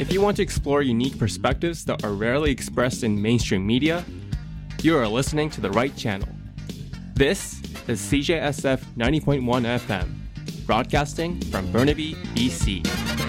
If you want to explore unique perspectives that are rarely expressed in mainstream media, you are listening to the right channel. This is CJSF 90.1 FM, broadcasting from Burnaby, BC.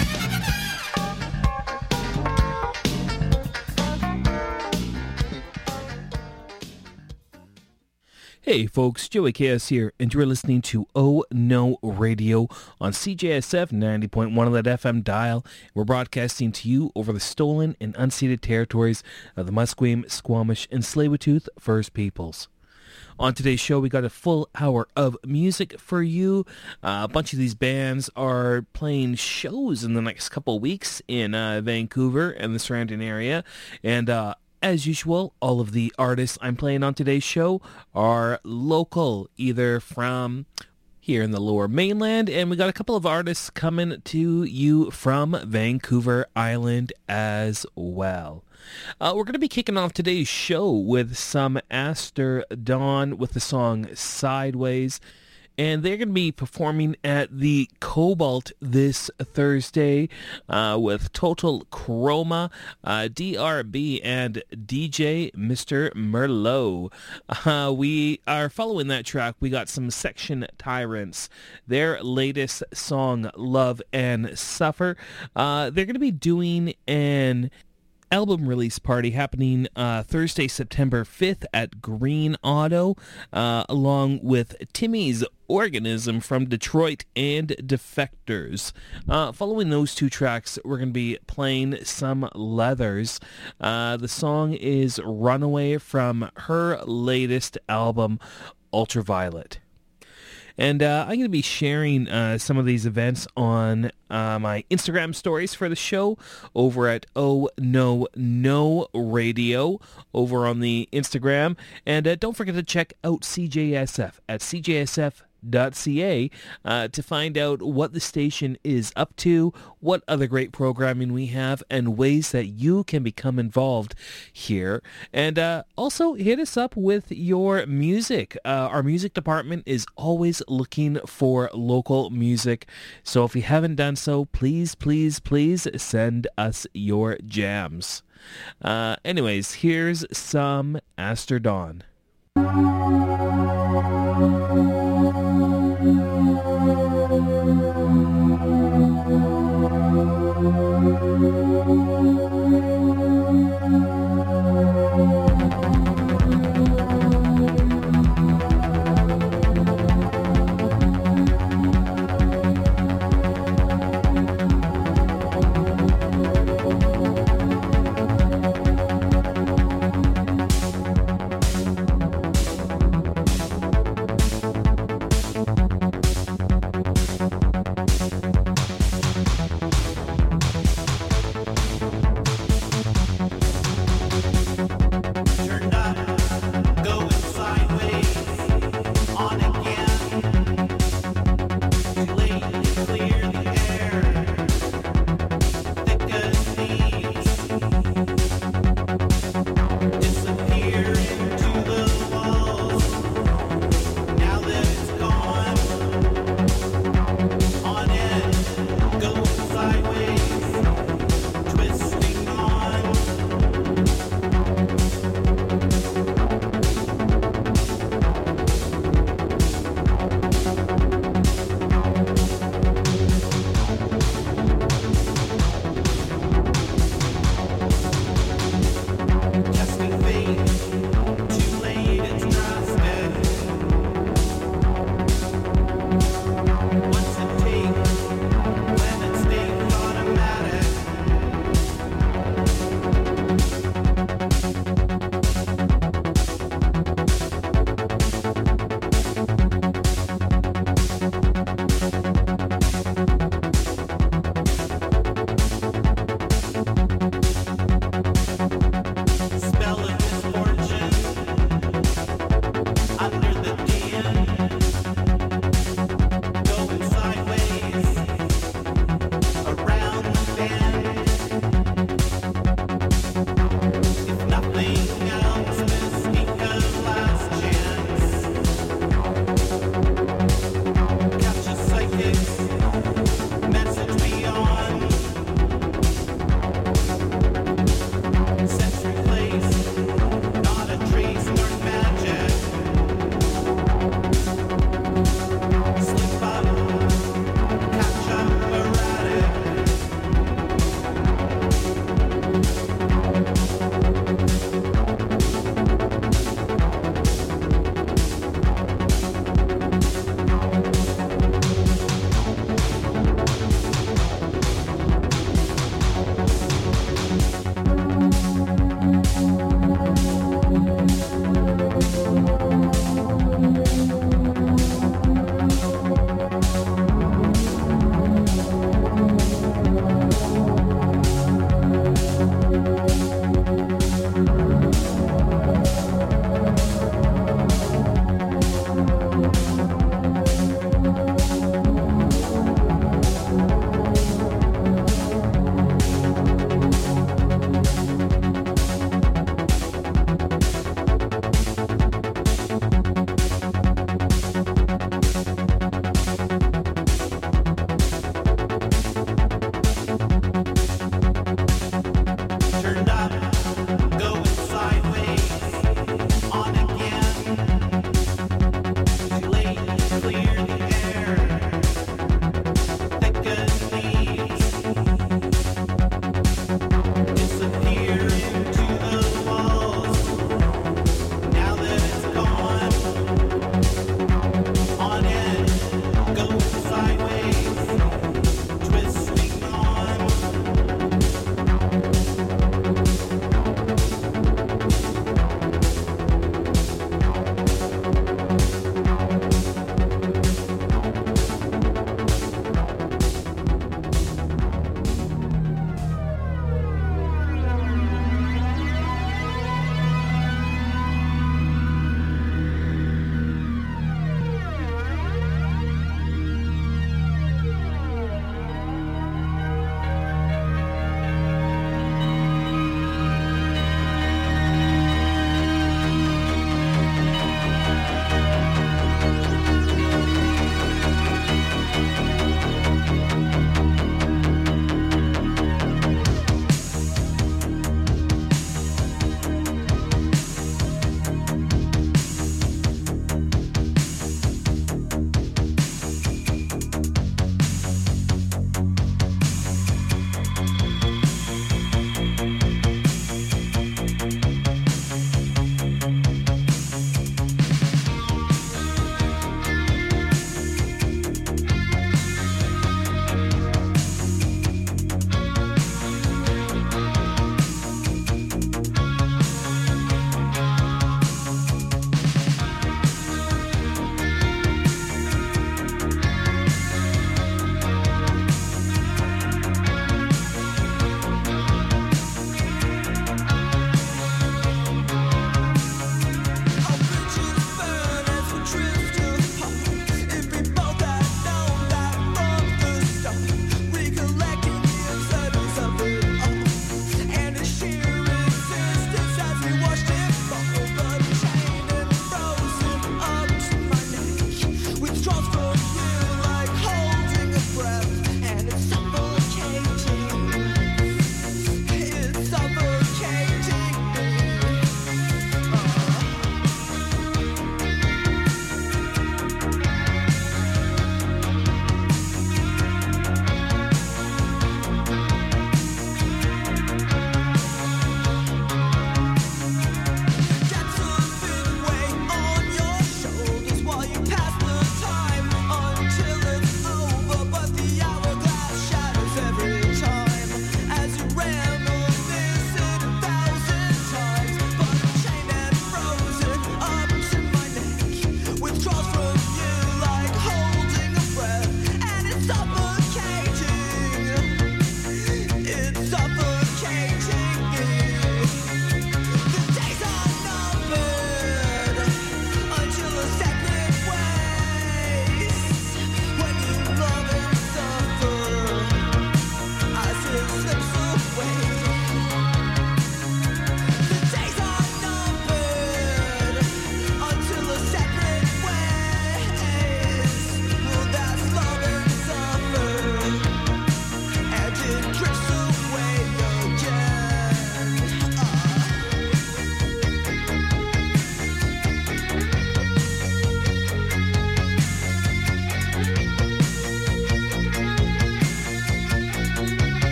Hey folks, Joey Chaos here, and you're listening to Oh No Radio on CJSF 90.1 of that FM dial. We're broadcasting to you over the stolen and unceded territories of the Musqueam, Squamish, and Tsleil-Waututh First Peoples. On today's show, we got a full hour of music for you. A bunch of these bands are playing shows in the next couple of weeks in Vancouver and the surrounding area, and as usual, all of the artists I'm playing on today's show are local, either from here in the Lower Mainland, and we got a couple of artists coming to you from Vancouver Island as well. We're going to be kicking off today's show with some Aster Dawn with the song Sideways. And they're going to be performing at the Cobalt this Thursday with Total Chroma, DRB, and DJ Mr. Merlot. We are following that track. We got some Section Tyrants, their latest song, Love and Suffer. They're going to be doing an album release party happening Thursday, September 5th at Green Auto, along with Timmy's Organism from Detroit and Defectors. Following those two tracks, we're going to be playing some Leathers. The song is Runaway from her latest album, Ultraviolet. And I'm going to be sharing some of these events on my Instagram stories for the show over at Oh No Radio over on the Instagram. And don't forget to check out CJSF at CJSF.ca to find out what the station is up to, what other great programming we have, and ways that you can become involved here. And also hit us up with your music. Our music department is always looking for local music, so if you haven't done so, please send us your jams. Anyways, here's some Aster Dawn.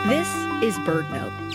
This is BirdNote.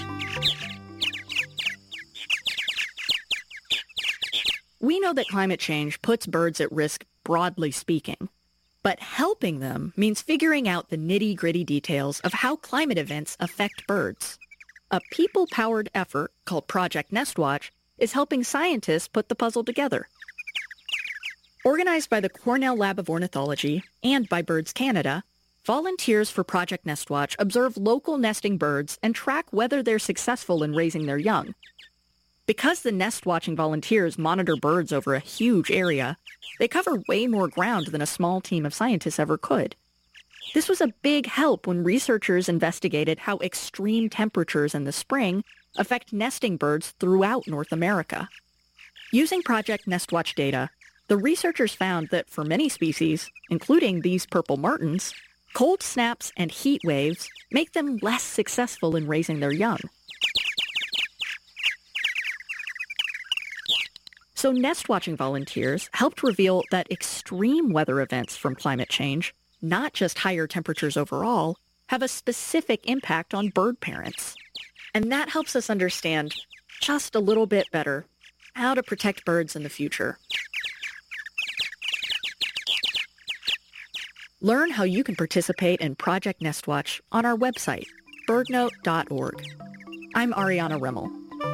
We know that climate change puts birds at risk, broadly speaking. But helping them means figuring out the nitty-gritty details of how climate events affect birds. A people-powered effort called Project Nestwatch is helping scientists put the puzzle together. Organized by the Cornell Lab of Ornithology and by Birds Canada, volunteers for Project Nestwatch observe local nesting birds and track whether they're successful in raising their young. Because the nest-watching volunteers monitor birds over a huge area, they cover way more ground than a small team of scientists ever could. This was a big help when researchers investigated how extreme temperatures in the spring affect nesting birds throughout North America. Using Project Nestwatch data, the researchers found that for many species, including these purple martins, cold snaps and heat waves make them less successful in raising their young. So nest-watching volunteers helped reveal that extreme weather events from climate change, not just higher temperatures overall, have a specific impact on bird parents. And that helps us understand just a little bit better how to protect birds in the future. Learn how you can participate in Project Nestwatch on our website, birdnote.org. I'm Ariana Rimmel.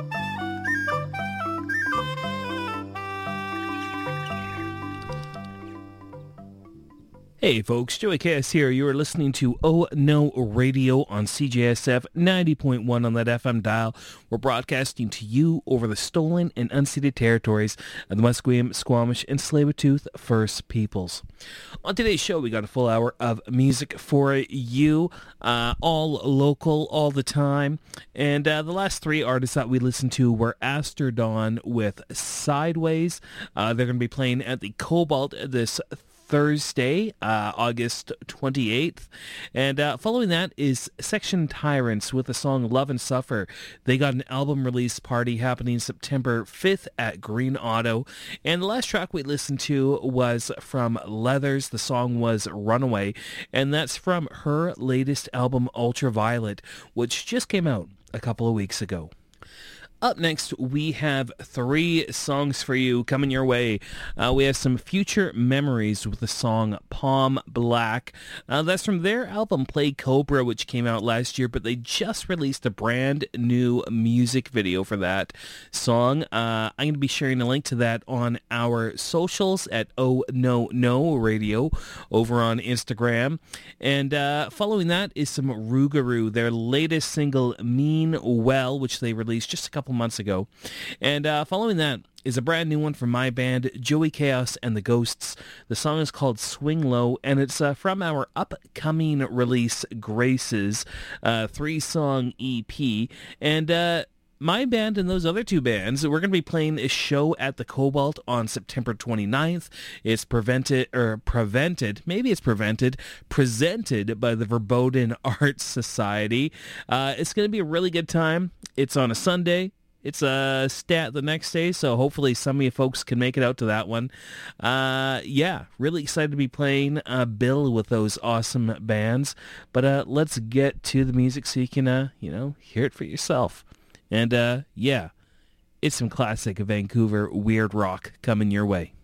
Hey folks, Joey K.S. here. You are listening to Oh No Radio on CJSF 90.1 on that FM dial. We're broadcasting to you over the stolen and unceded territories of the Musqueam, Squamish, and Tsleil-Waututh First Peoples. On today's show, we got a full hour of music for you, all local, all the time. And the last three artists that we listened to were Aster Dawn with Sideways. They're going to be playing at the Cobalt this Thursday, August 28th. And following that is Section Tyrants with the song Love and Suffer. They got an album release party happening September 5th at Green Auto. And the last track we listened to was from Leathers. The song was Runaway. And that's from her latest album, Ultraviolet, which just came out a couple of weeks ago. Up next, we have three songs for you coming your way. We have some Future Memories with the song Palm Black. That's from their album Play Cobra, which came out last year, but they just released a brand new music video for that song. I'm going to be sharing a link to that on our socials at Oh No No Radio over on Instagram. And following that is some Rougarou, their latest single Mean Well, which they released just a couple months ago. And following that is a brand new one from my band, Joey Chaos and the Ghosts. The song is called Swing Low, and it's from our upcoming release, Graces, 3-song EP. And my band and those other two bands, we're going to be playing a show at the Cobalt on September 29th. It's presented by the Verboten Arts Society. It's going to be a really good time. It's on a Sunday. It's a stat the next day, so hopefully some of you folks can make it out to that one. Yeah, really excited to be playing Bill with those awesome bands. But let's get to the music so you can, hear it for yourself. And yeah, it's some classic Vancouver weird rock coming your way.